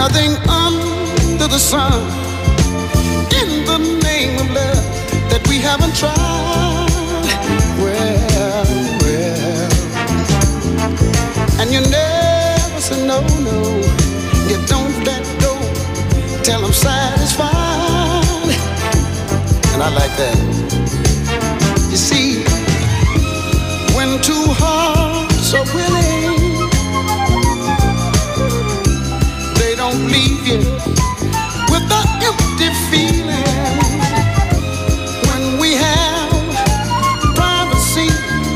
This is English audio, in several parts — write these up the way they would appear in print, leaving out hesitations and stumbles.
nothing under the sun in the name of love that we haven't tried. Well, and you never say no, no. You don't let go till I'm satisfied. And I like that. You see, when two hearts are willing, they don't leave you with the empty feeling. When we have privacy,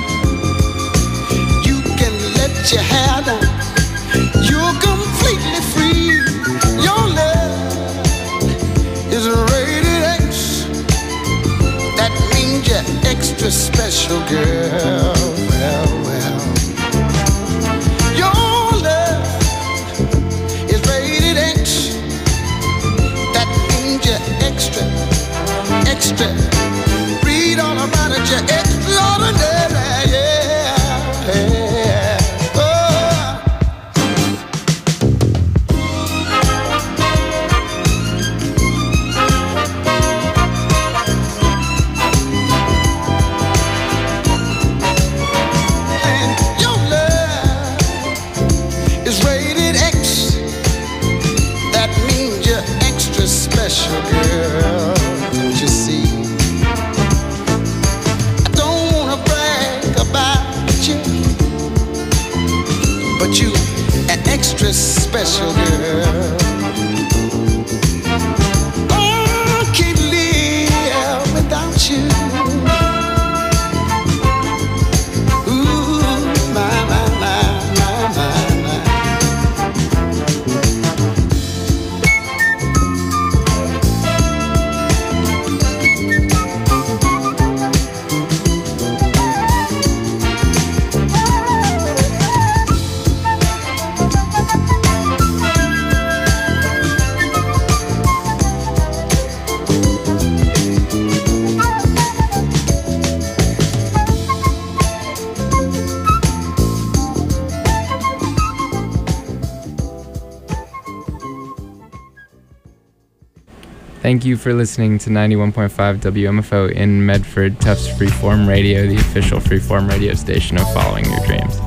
you can let your hair down. You're completely free. Your love is rated X. That means you're extra special, girl. Well, well. Your love is rated X. That means you're extra, extra. Read all about it, you're extraordinary, yeah, yeah. Special girl, don't you see? I don't wanna brag about you, but you an extra special girl. Oh, I can't live without you. Ooh, my, my, my, my, my, my. Thank you for listening to 91.5 WMFO in Medford, Tufts Freeform Radio, the official freeform radio station of Following Your Dreams.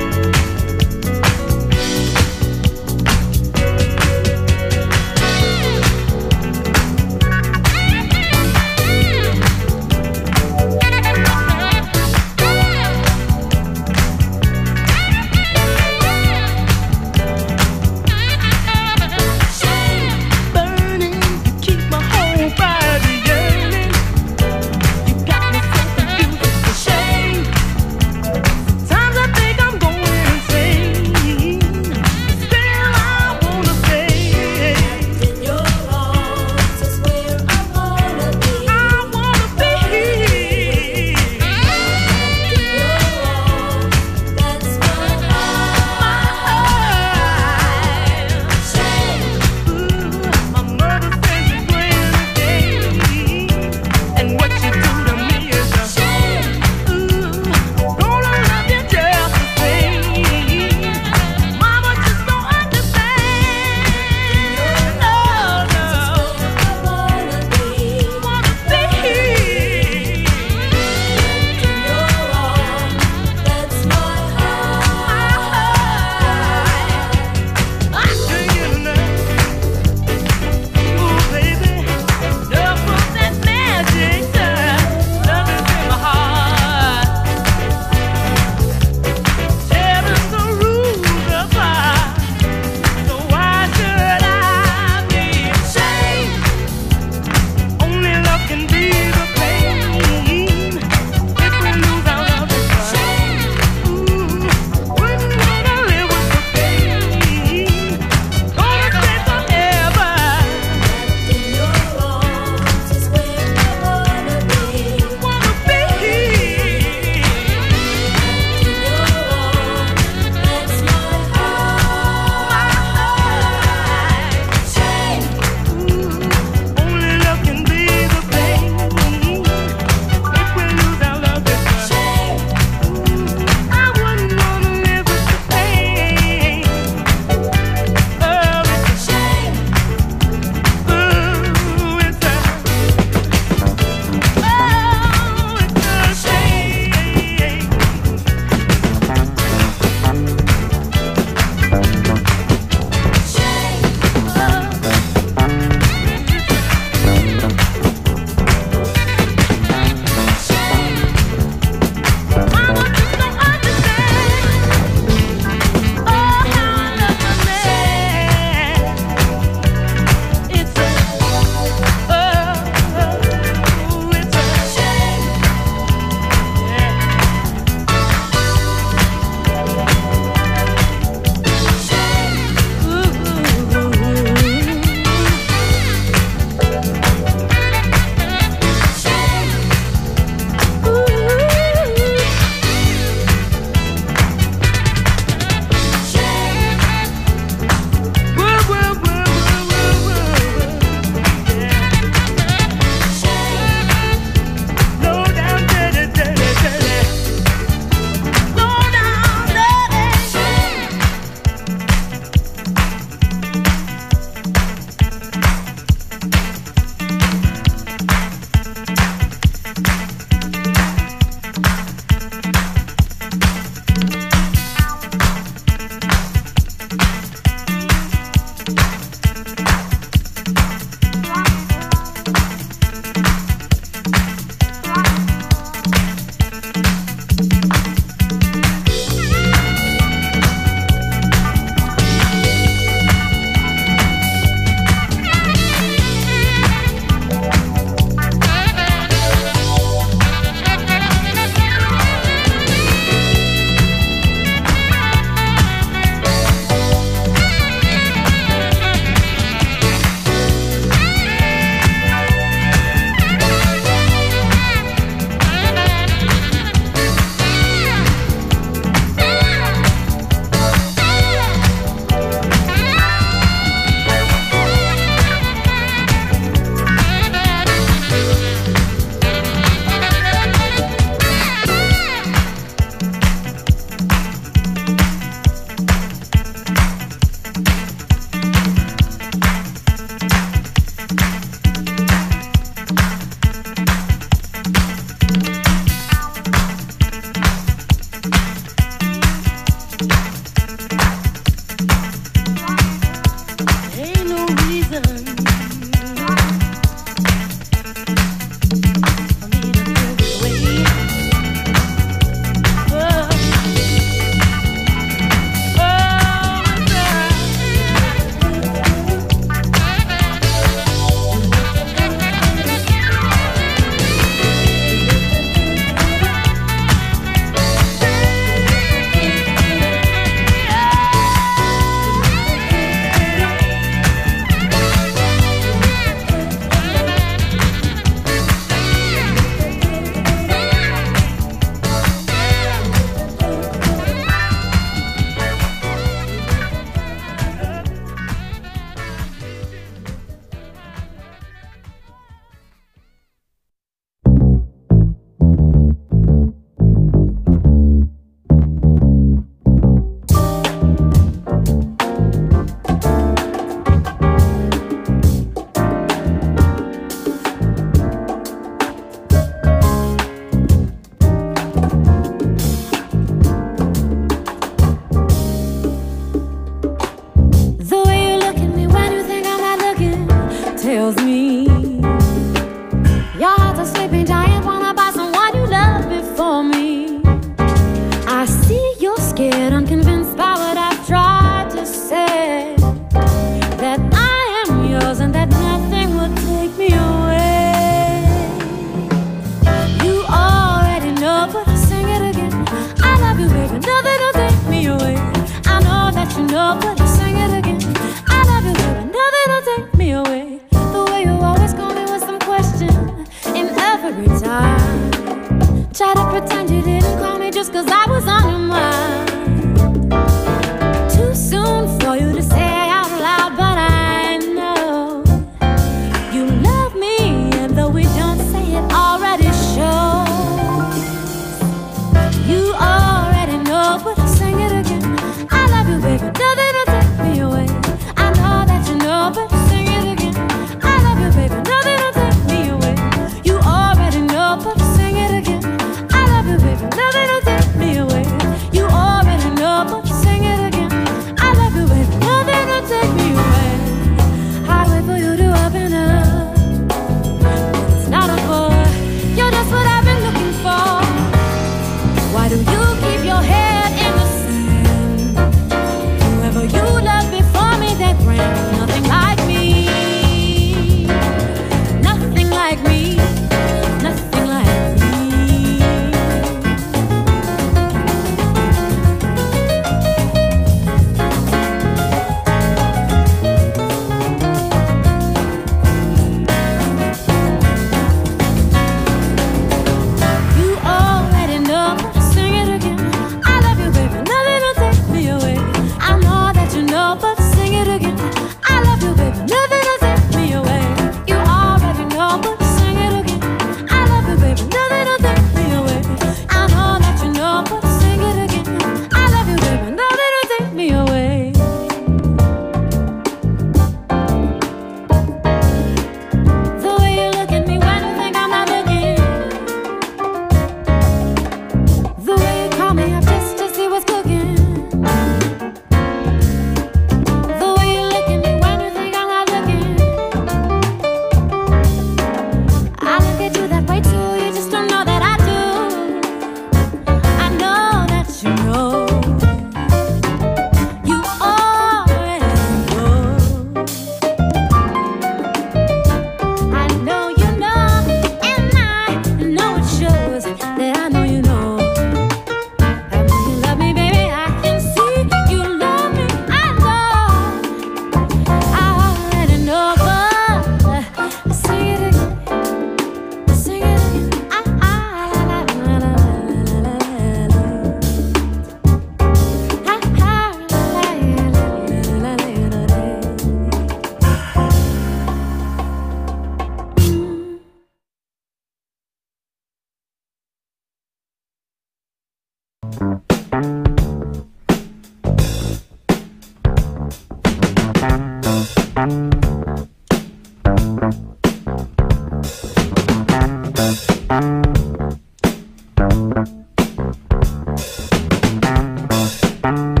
Thank you.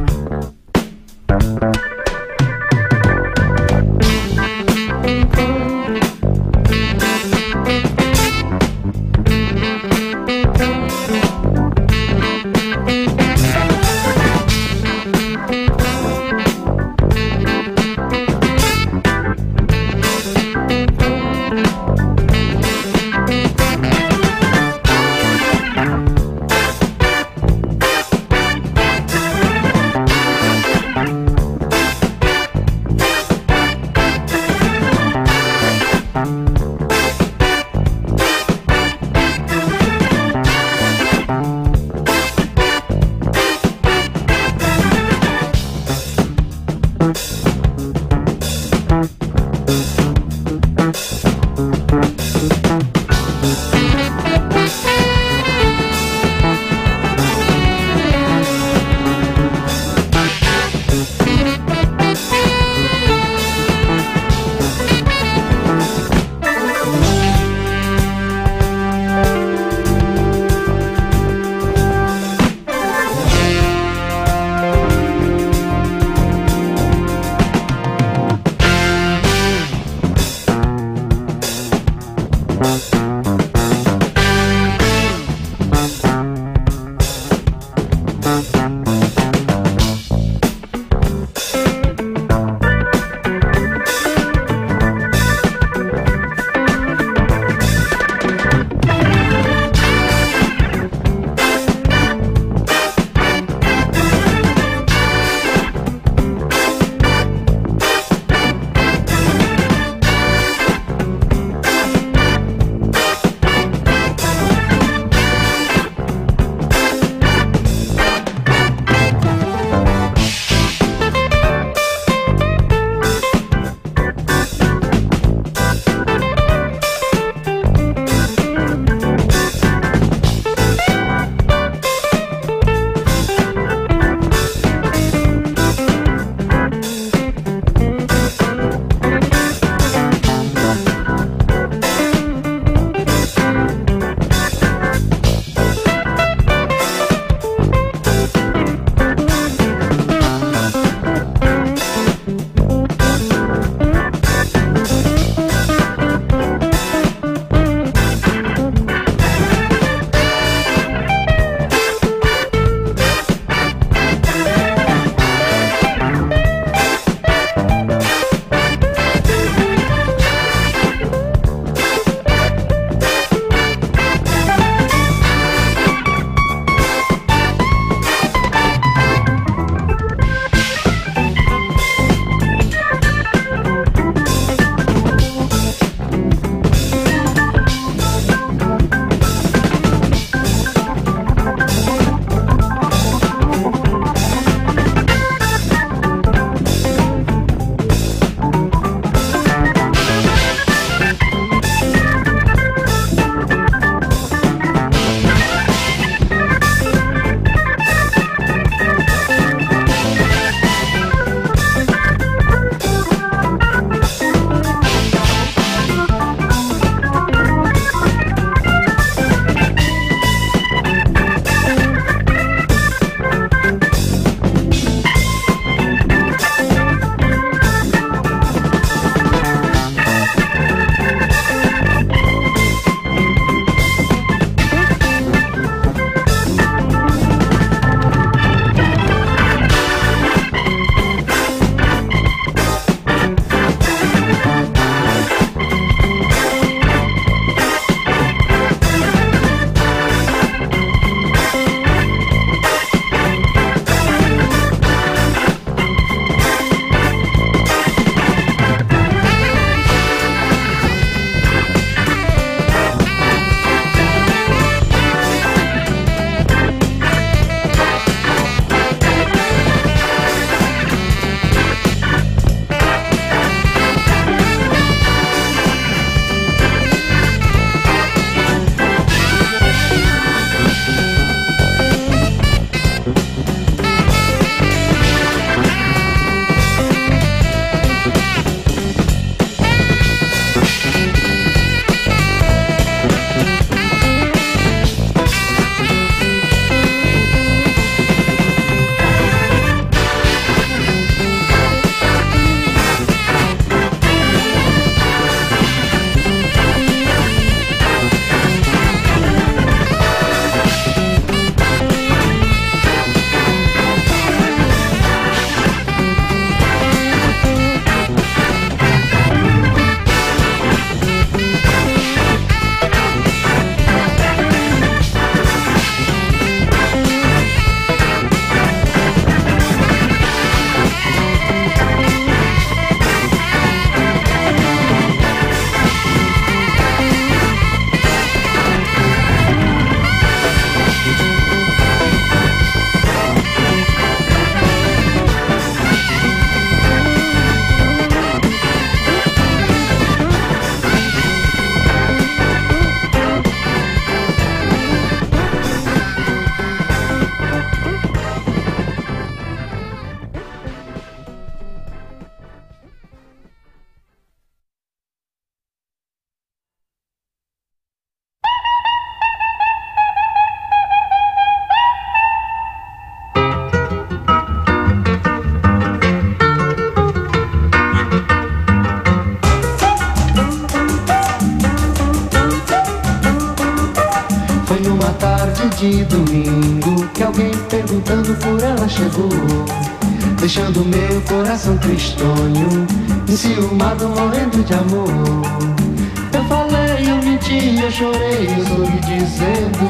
alguém perguntando por ela chegou, deixando meu coração tristonho, enciumado, morrendo de amor. Eu falei, eu menti, eu chorei, eu sorri dizendo.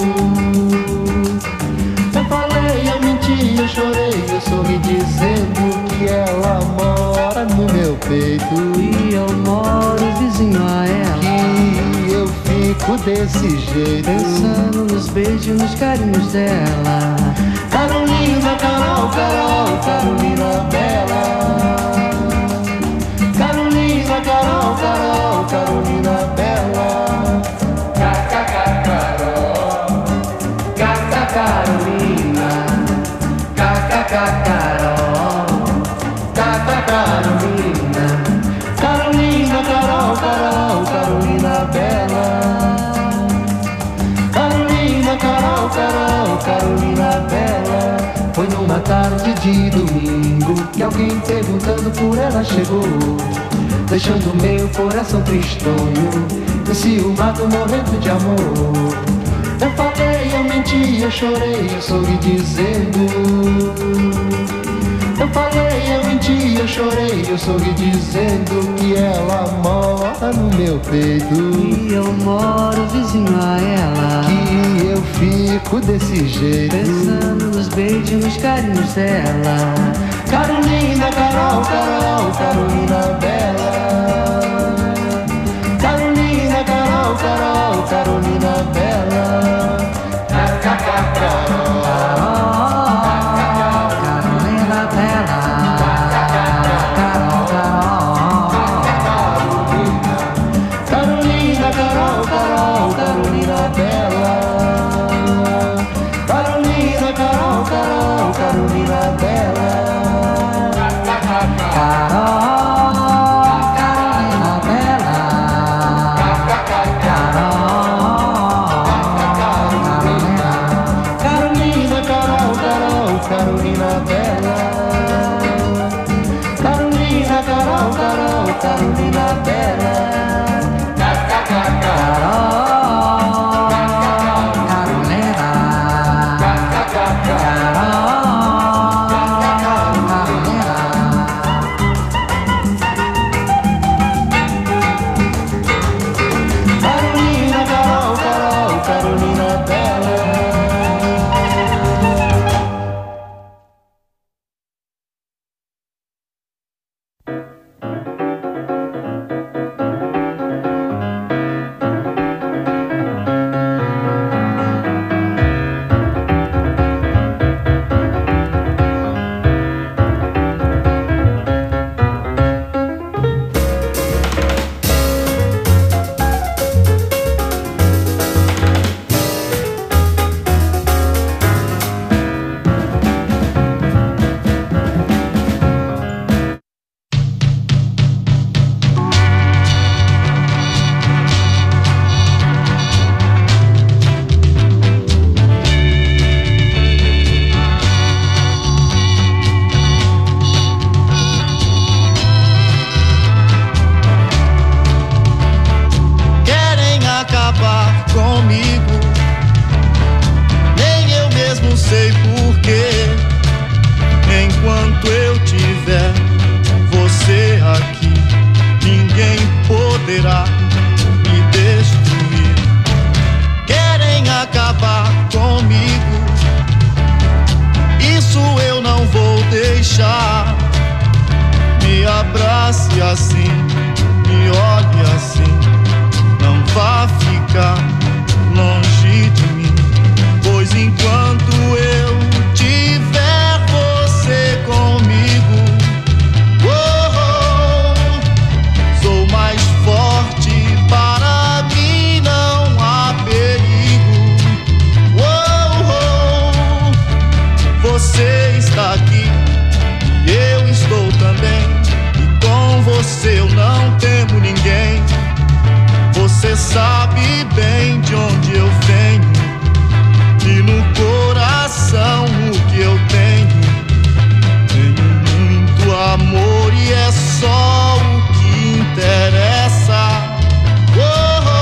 Eu falei, eu menti, eu chorei, eu sorri dizendo que ela mora no meu peito e eu moro vizinho a ela. Que eu fico desse jeito, pensando nos beijos, nos carinhos dela. Carolina, Carol, Carol, Carolina Bela. Carolina, Carol, Carol, Carolina Bela. Carol, Carolina, Carol, Carolina, Carolina, Carol, Carol, Carolina Bela. Carolina, Carol, Carol, Carolina Bela. Foi numa tarde de domingo que alguém perguntando por ela chegou, deixando meu coração tristonho, enciumado, morrendo de amor. Eu falei, eu menti, eu chorei, eu sorri dizendo. Eu falei, eu menti, eu chorei, eu sorri dizendo que ela mora no meu peito e eu moro vizinho a ela. Que eu fico desse jeito, pensando nos beijos, nos carinhos dela. Carolina, Carol, Carol, Carolina Bela. Carolina, Carol, Carol, Carolina Bela. Carolina Bela.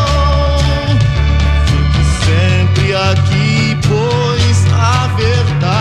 Fique sempre aqui, pois a verdade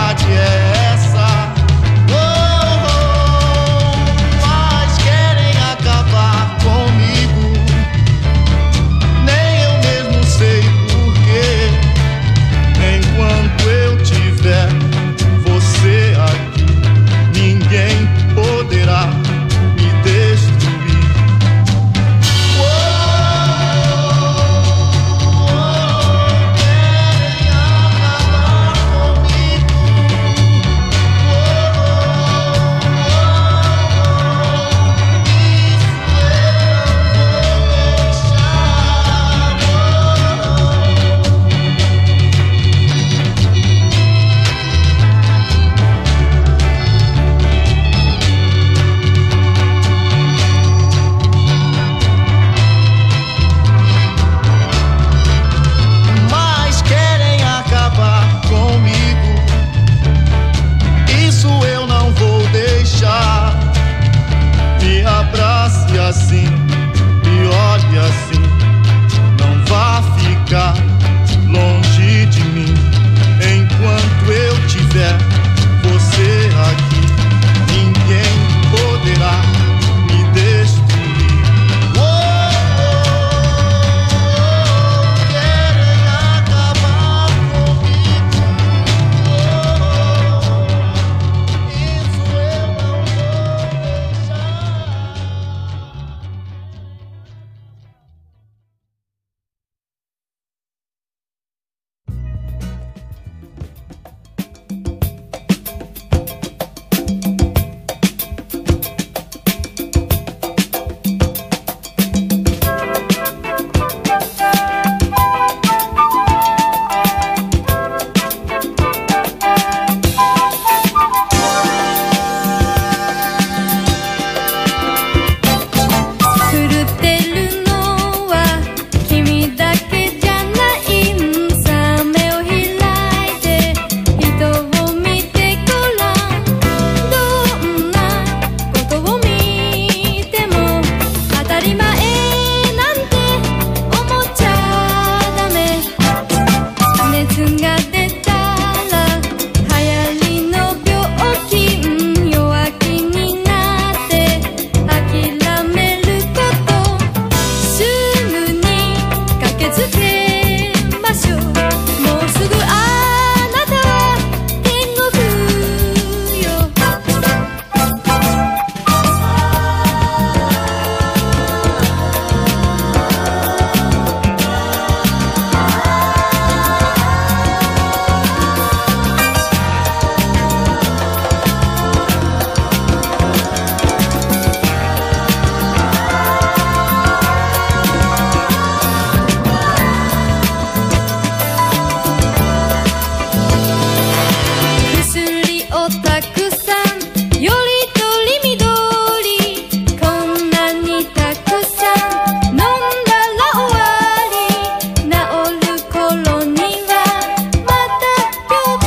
をたくさんよりとりみどりこんなにたくさん飲んだら終わり治る頃にはまた病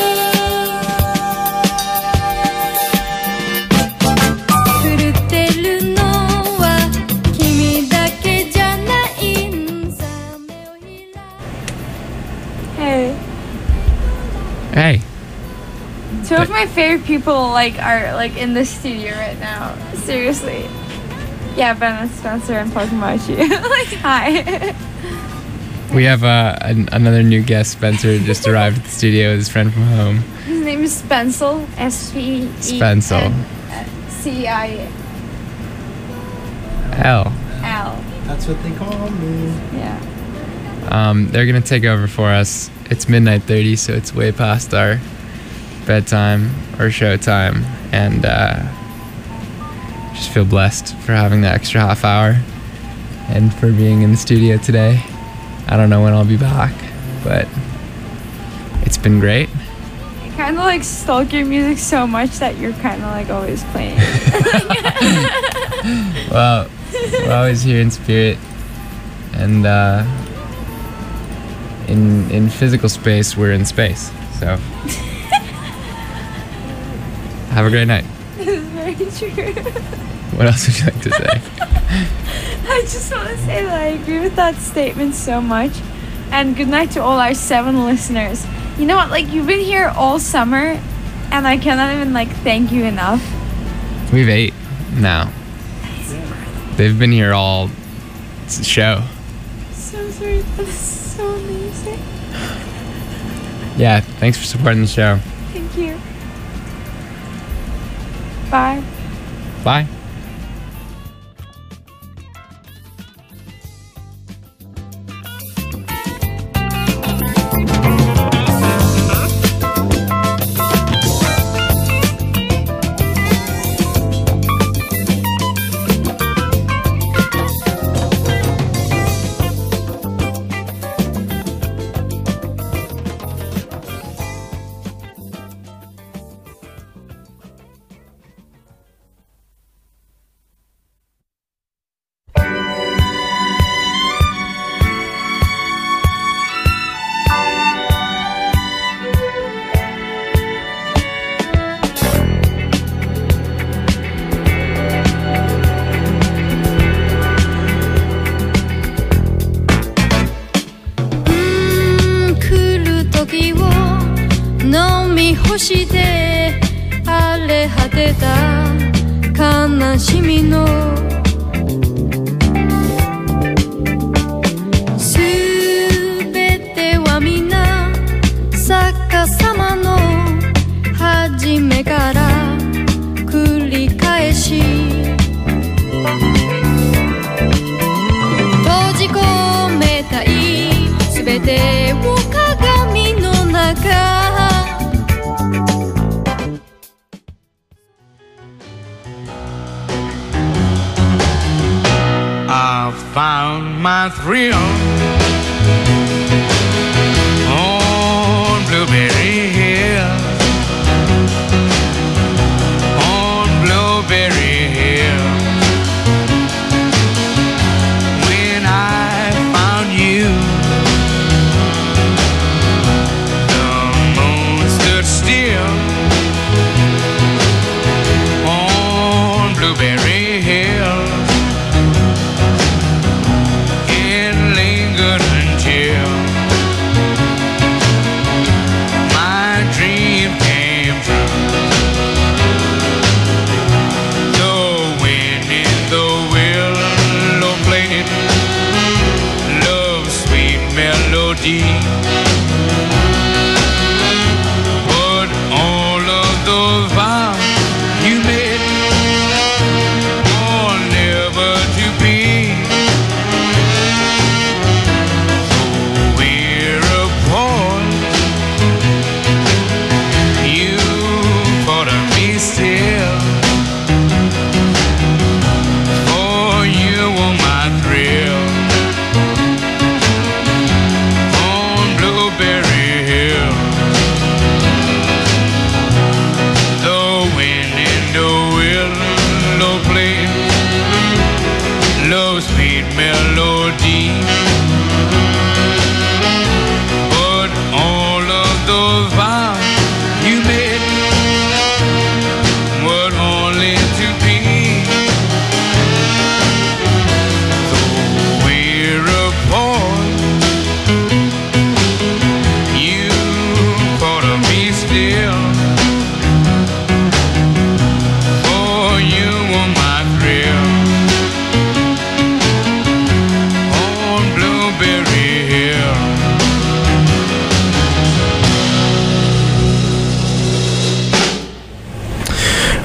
気狂ってるのは君だけじゃないんさ目を開い Hey. Hey. Two of my favorite people are in the studio right now. Seriously. Yeah, Ben Spencer and Pokemochi. Hi. We have another new guest. Spencer just arrived at the studio with his friend from home. His name is Spencil. Spencil. L. That's what they call me. Yeah. They're gonna take over for us. It's midnight 30, so it's way past our bedtime or showtime, and just feel blessed for having the extra half hour and for being in the studio today. I don't know when I'll be back, but it's been great. I kind of stalk your music so much that you're kind of always playing. Well, we're always here in spirit, and in physical space, we're in space. So have a great night. This is very true. What else would you like to say? I just want to say that I agree with that statement so much. And good night to all our 7 listeners. You know what? You've been here all summer, and I cannot even thank you enough. We've 8 now. They've been here all show. So sweet. That is so amazing. Yeah, thanks for supporting the show. Thank you. Bye. Bye. して荒れ果てた悲しみのすべては皆逆さまの初めから繰り返し閉じ込めたいすべてを鏡の中 I found my thrill on Blueberry Hill, on Blueberry Hill. When I found you, the moon stood still on Blueberry Hill.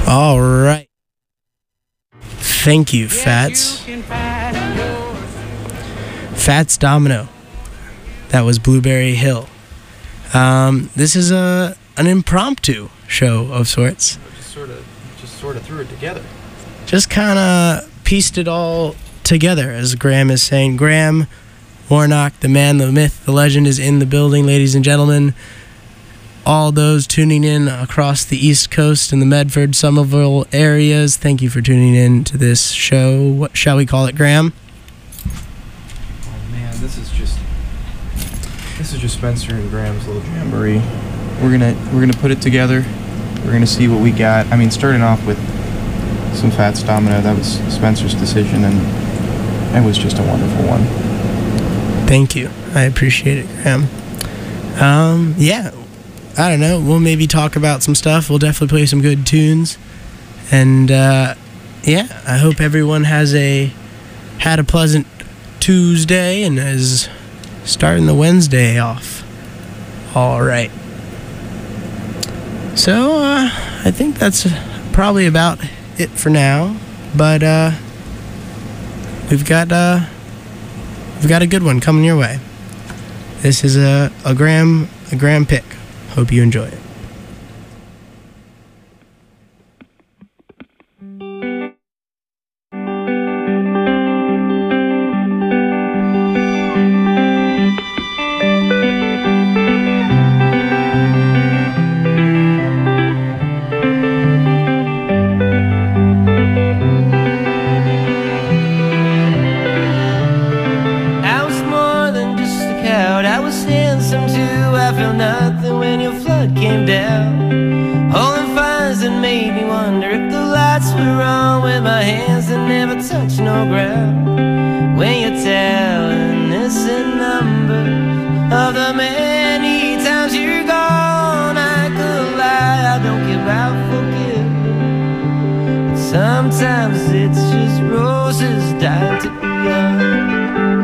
All right. Thank you, Fats. Fats Domino. That was Blueberry Hill. This is an impromptu show of sorts. Just sort of threw it together. Just kind of pieced it all together, as Graham is saying. Graham Warnock, the man, the myth, the legend, is in the building, ladies and gentlemen. All those tuning in across the East Coast and the Medford, Somerville areas, thank you for tuning in to this show. What shall we call it, Graham? Oh man, this is just Spencer and Graham's little jamboree. We're gonna put it together. We're gonna see what we got. I mean, starting off with some Fats Domino, that was Spencer's decision, and it was just a wonderful one. Thank you. I appreciate it, Graham. Yeah. I don't know. We'll maybe talk about some stuff. We'll definitely play some good tunes. And, yeah, I hope everyone had a pleasant Tuesday and is starting the Wednesday off. All right. So, I think that's probably about it for now. But, we've got a good one coming your way. This is a Graham pick. Hope you enjoy it. I was more than just a coward. I was handsome too. I felt nothing when your flood came down. Holding fires that made me wonder if the lights were on, with my hands that never touched no ground. When you're telling innocent numbers of the many times you're gone, I could lie, I don't give out forgiving. But sometimes it's just roses dying to be young.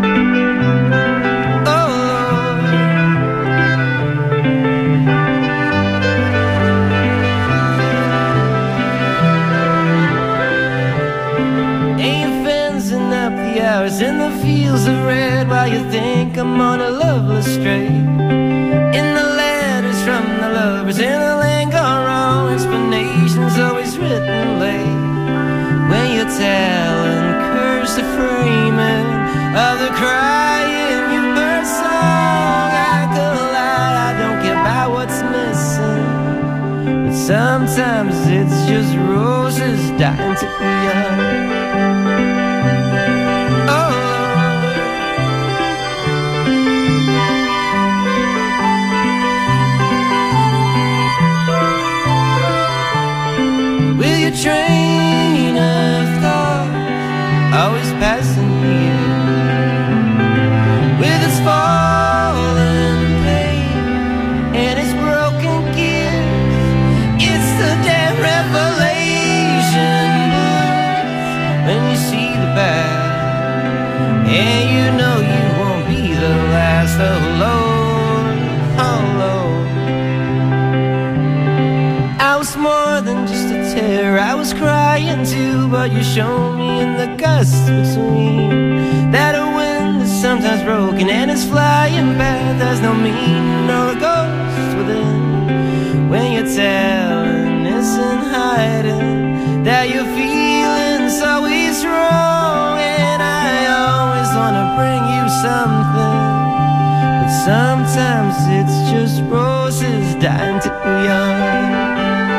In the fields of red, while you think I'm on a loveless stray. In the letters from the lovers in a land gone wrong, explanations always written late. When you tell and curse the framing of the crying you bird song, I could lie, I don't care about what's missing. But sometimes it's just roses dying to be young. Train of thought always passing here, with its fallen pain and its broken gears. It's the damn revelation when you see the bad, and you know you won't be the last. Oh Lord, oh Lord, I was more than just a terror. I was crying too, but you showed me in the gusts between that a wind is sometimes broken and it's flying bad. There's no meaning or a ghost within. When you're telling innocent hiding that your feelings always wrong, and I always wanna bring you something, but sometimes it's just roses dying too young.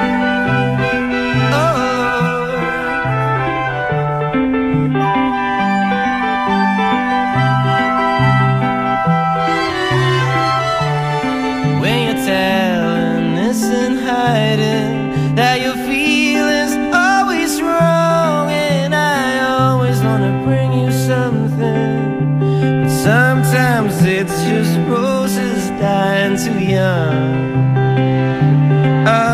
That your feelings always wrong, and I always wanna bring you something, but sometimes it's just roses dying too young.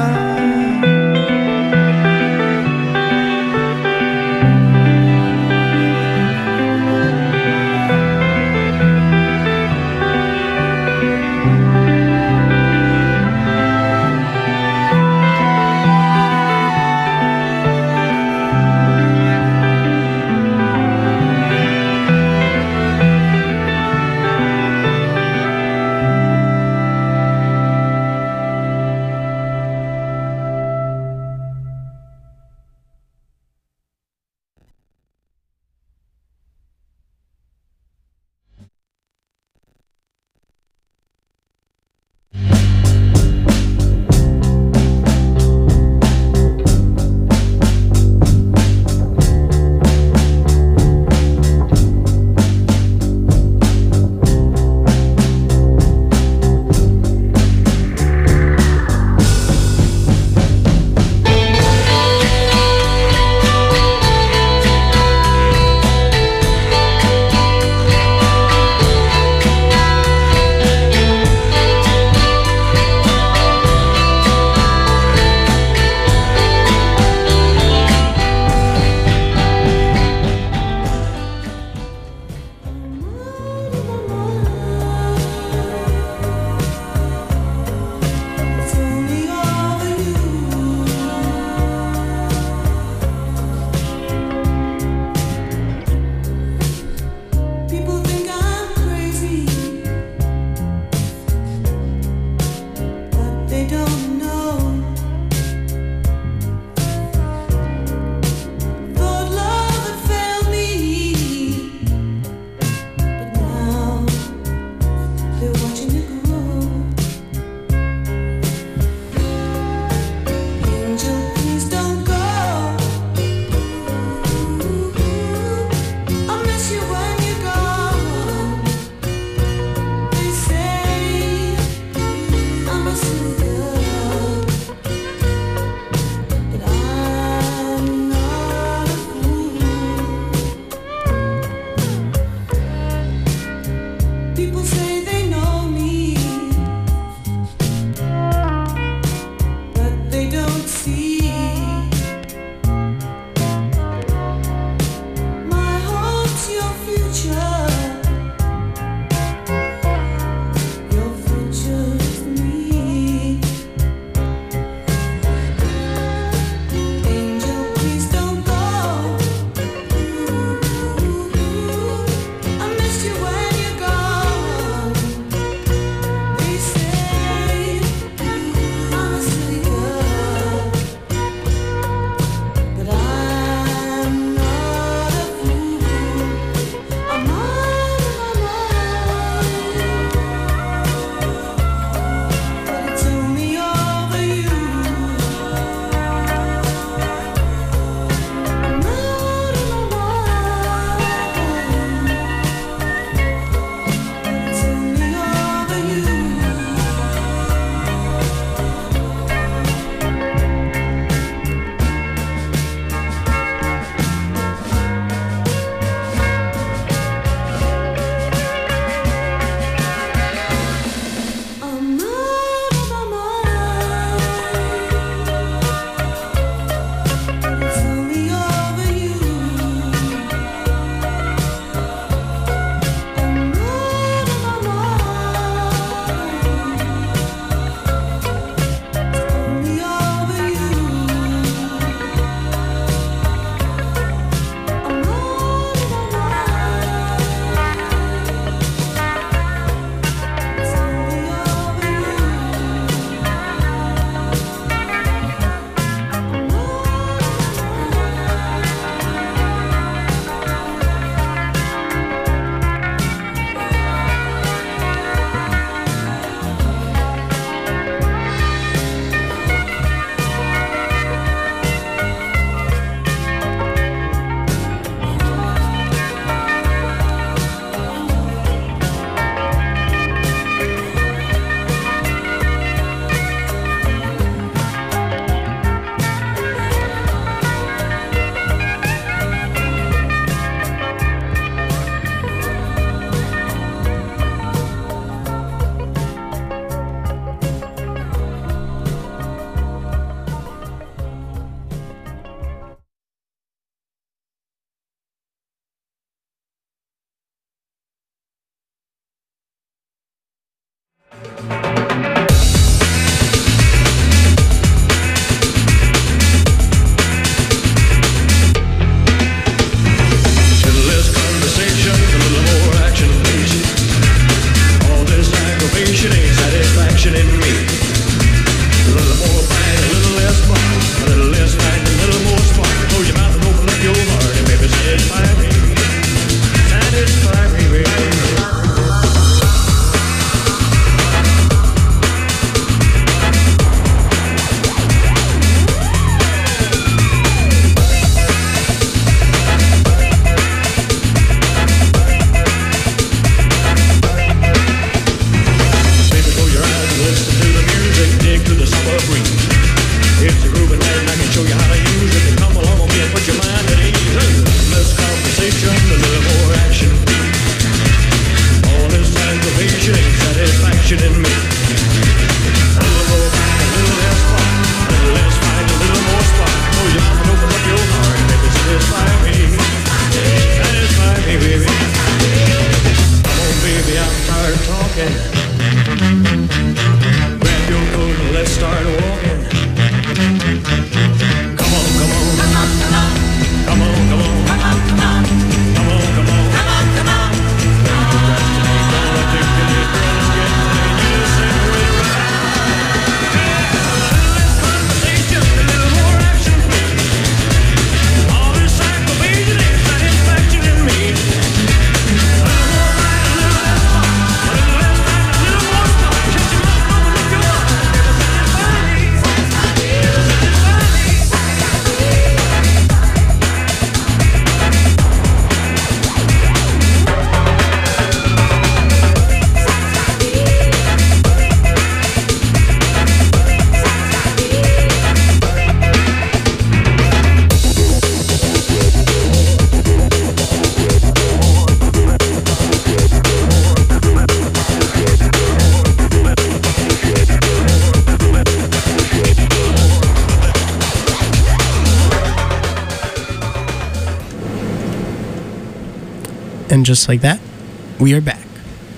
And just like that, we are back.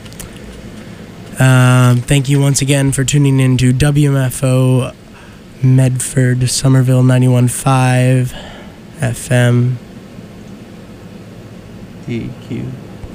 Thank you once again for tuning in to WMFO Medford, Somerville 91.5 FM. DQ.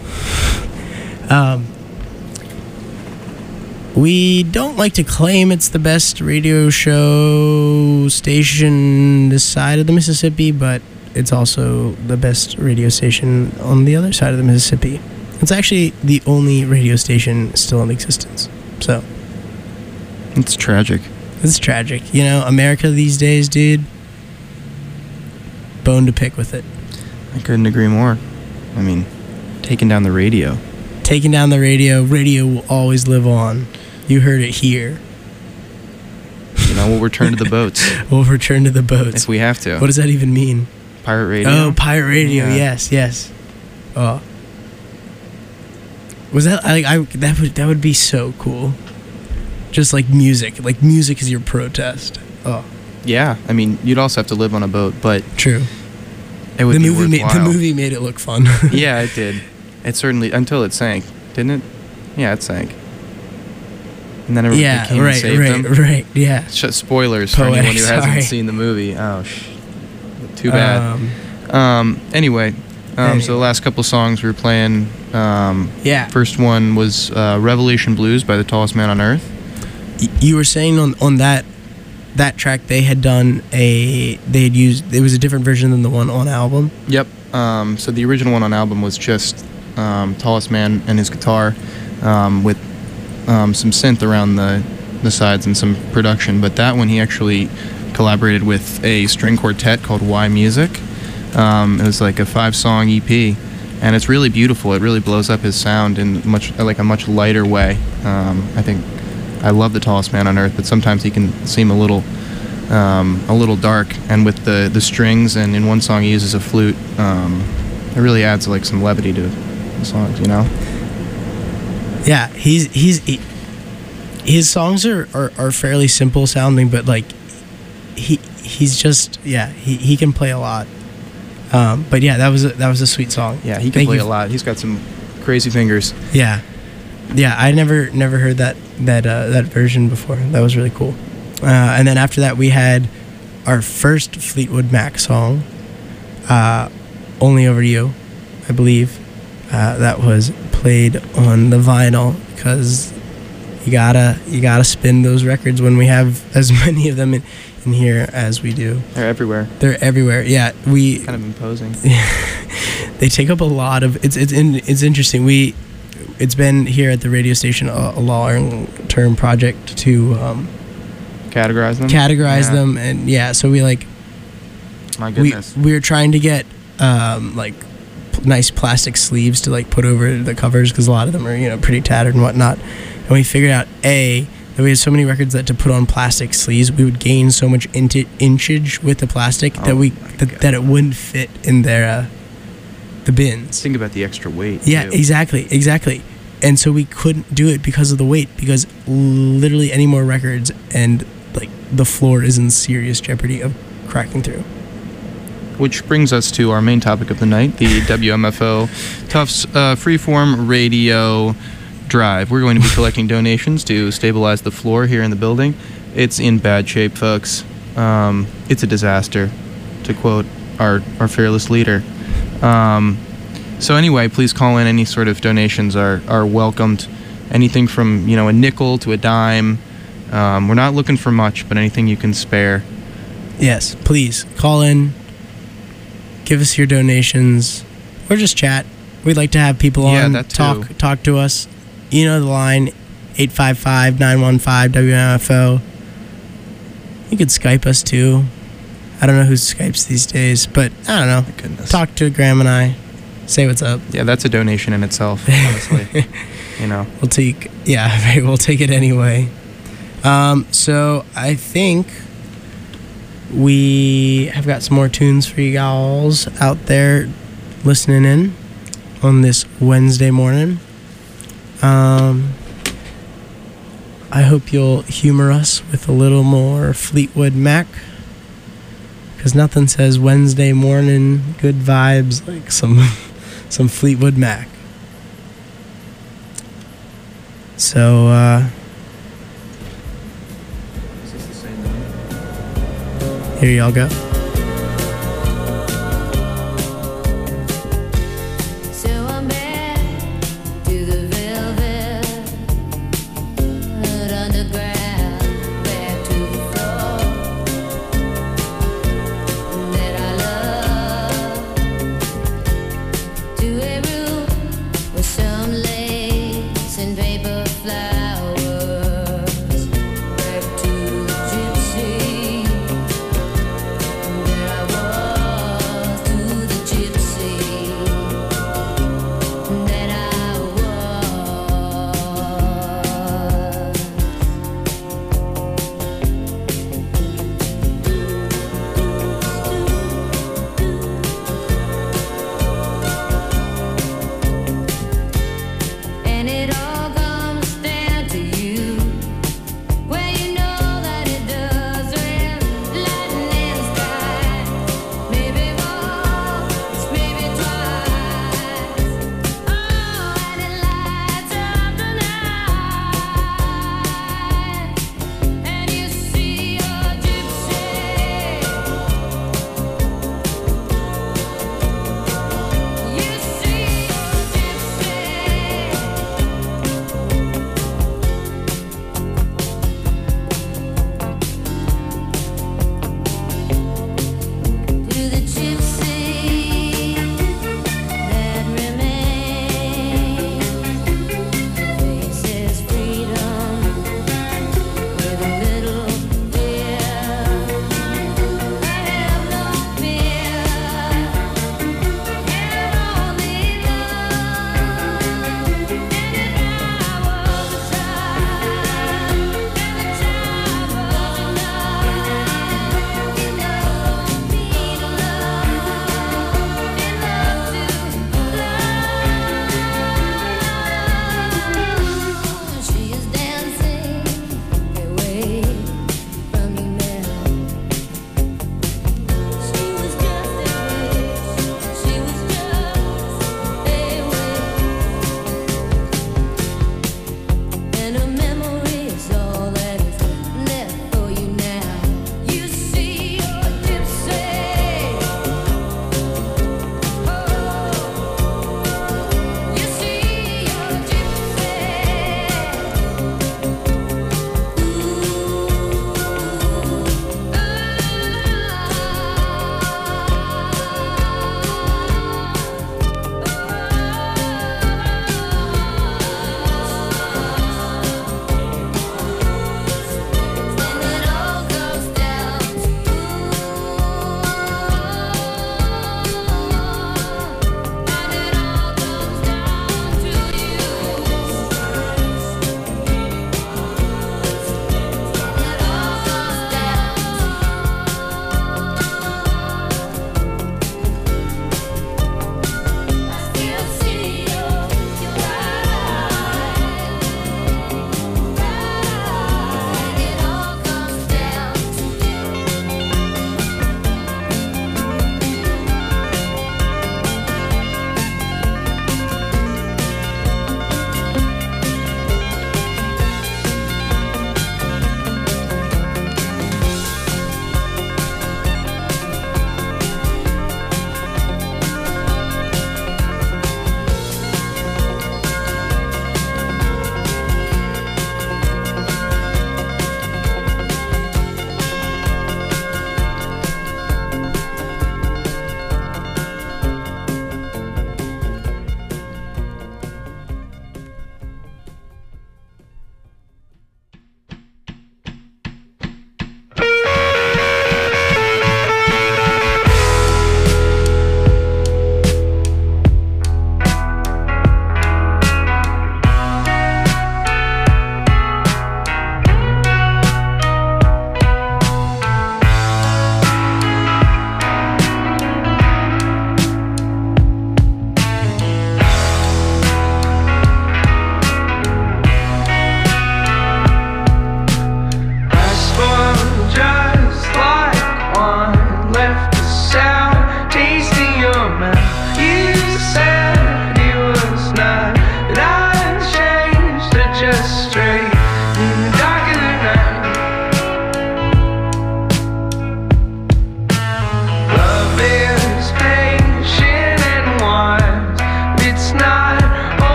We don't like to claim it's the best radio show station this side of the Mississippi, but it's also the best radio station on the other side of the Mississippi. It's actually the only radio station still in existence. So It's tragic. it's tragic. You know, America these days, dude, bone to pick with it. I couldn't agree more. I mean, taking down the radio. Taking down the radio will always live on. You heard it here. You know, we'll return to the boats We'll return to the boats. if we have to. What does that even mean? Pirate radio. Oh, pirate radio. Yeah. Yes. Oh, was that that would be so cool? Just like music is your protest. Oh, Yeah, I mean, you'd also have to live on a boat, but true. it would The be movie worthwhile. the movie made it look fun. Yeah, it did. It certainly, until it sank, didn't it? Yeah, it sank. And then everybody Yeah, came and saved them. right. Yeah. Spoilers for Poetic, anyone who sorry. hasn't seen the movie. Oh, too bad. Anyway, so the last couple songs we were playing. Yeah. First one was Revelation Blues by The Tallest Man on Earth. You were saying on that track they had used it was a different version than the one on album. Yep. So the original one on album was just Tallest Man and his guitar with some synth around the sides and some production. But that one he actually collaborated with a string quartet called Y Music. It was like a 5-song EP, and it's really beautiful. It really blows up his sound in a much lighter way. I think I love The Tallest Man on Earth, but sometimes he can seem a little dark. And with the strings, and in one song he uses a flute, it really adds like some levity to the songs, you know. Yeah, his songs are fairly simple sounding, but like he's just he can play a lot. But yeah, that was a sweet song. Yeah, he can play a lot. He's got some crazy fingers. Yeah, I never heard that version before. That was really cool. And then after that, we had our first Fleetwood Mac song, "Only Over You," I believe. That was played on the vinyl because you gotta spin those records when we have as many of them in here as we do. They're everywhere. Yeah, we Kind of imposing. they take up a lot of it's interesting. It's been here at the radio station a long-term project to categorize them. And so we My goodness. we were trying to get nice plastic sleeves to put over the covers because a lot of them are pretty tattered and whatnot, and we figured out that we had so many records that to put on plastic sleeves we would gain so much inchage with the plastic that it wouldn't fit in their the bins. Think about the extra weight. Yeah, too. exactly. And so we couldn't do it because of the weight, because literally any more records and the floor is in serious jeopardy of cracking through. Which brings us to our main topic of the night, the WMFO Tufts Freeform Radio Drive. We're going to be collecting donations to stabilize the floor here in the building. It's in bad shape, folks. It's a disaster, to quote our fearless leader. So anyway, please call in. Any sort of donations are welcomed. Anything from a nickel to a dime. We're not looking for much, but anything you can spare. Yes, please call in. Give us your donations, or just chat. We'd like to have people on, that too. talk to us. You know the line, 855-915-WMFO. You could Skype us too. I don't know who Skypes these days, but I don't know. My goodness. Talk to Graham and I. Say what's up. Yeah, that's a donation in itself, honestly. We'll take it anyway. So I think we have got some more tunes for you gals out there listening in on this Wednesday morning. I hope you'll humor us with a little more Fleetwood Mac, because nothing says Wednesday morning good vibes like some Fleetwood Mac. So, Is this the same one? here y'all go. So I'm back to the velvet underground, back to the floor that I love, to a room with some lace and paper flowers, back to the gypsy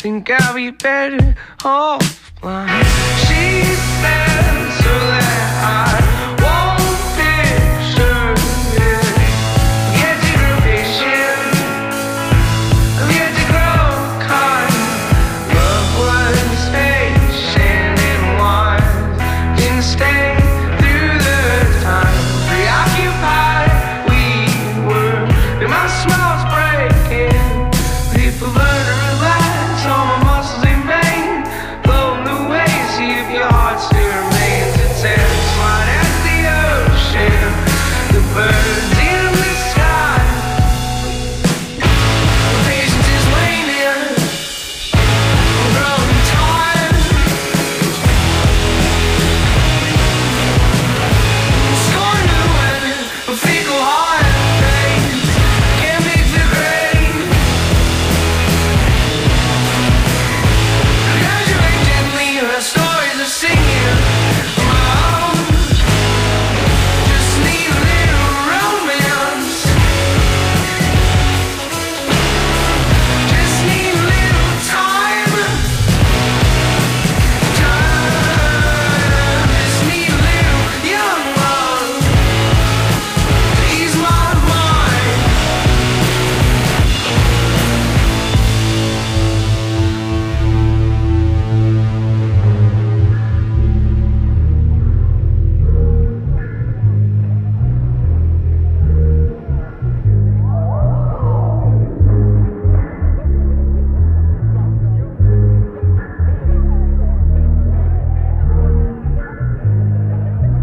think I'll be better offline.